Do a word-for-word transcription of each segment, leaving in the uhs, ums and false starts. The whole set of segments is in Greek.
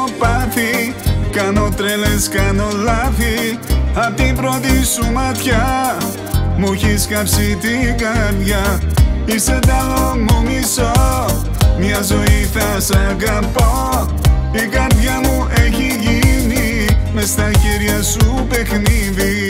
πάθει. Κάνω τρέλες, κάνω λάθη. Απ' την πρώτη σου ματιά μου έχεις κάψει την καρδιά. Είσαι τ' άλλο μου μισό, μια ζωή θα σ' αγαπώ. Η καρδιά μου έχει γίνει μες στα χέρια σου παιχνίδι.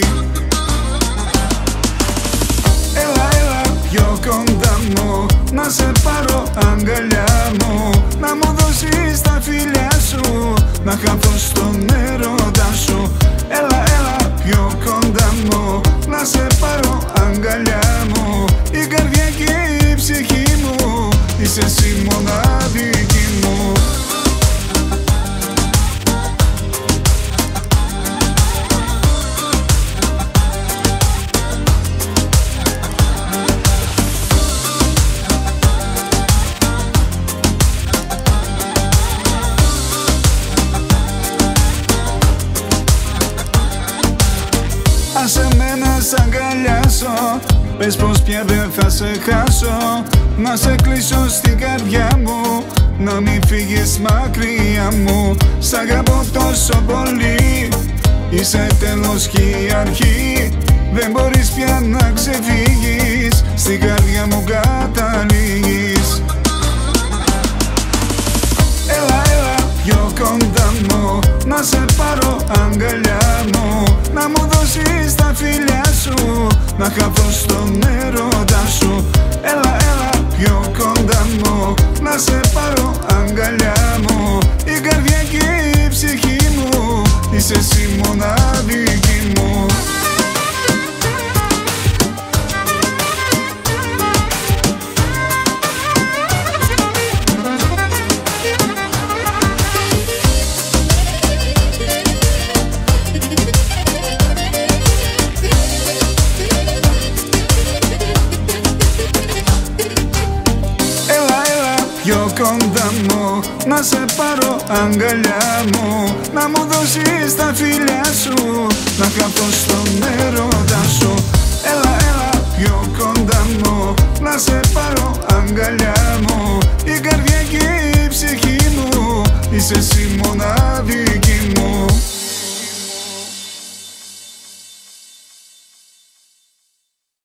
Έλα, έλα πιο κοντά μου, να σε πάρω αγκαλιά μου, να μου δώσεις τα φιλιά σου, να χαθώ στον έρωτά σου. Έλα, έλα πιο κοντά μου, να σε πάρω αγκαλιά μου. Η καρδιά και η ψυχή μου, είσαι εσύ μοναδική μου. Άσε με να σ' αγκαλιάσω, πες πως πια δεν θα σε χάσω. Να σε κλείσω στην καρδιά μου, να μην φύγεις μακριά μου. Σ' αγαπώ τόσο πολύ, είσαι τέλος και η αρχή. Δεν μπορείς πια να ξεφύγεις, στην καρδιά μου καταλήγεις. Έλα, έλα πιο κοντά μου, να σε πάρω αγκαλιά μου, να μου δώσεις τα φιλιά σου, να χαθώ στον έρωτά σου. Έλα, έλα πιο κοντά μου, να σε πάρω αγκαλιά μου. Η καρδιά και η ψυχή μου, είσαι εσύ μοναδική μου. Πιο κοντά μου, να σε πάρω αγκαλιά μου, να μου δώσεις τα φιλιά σου, να χαθώ στον έρωτά σου.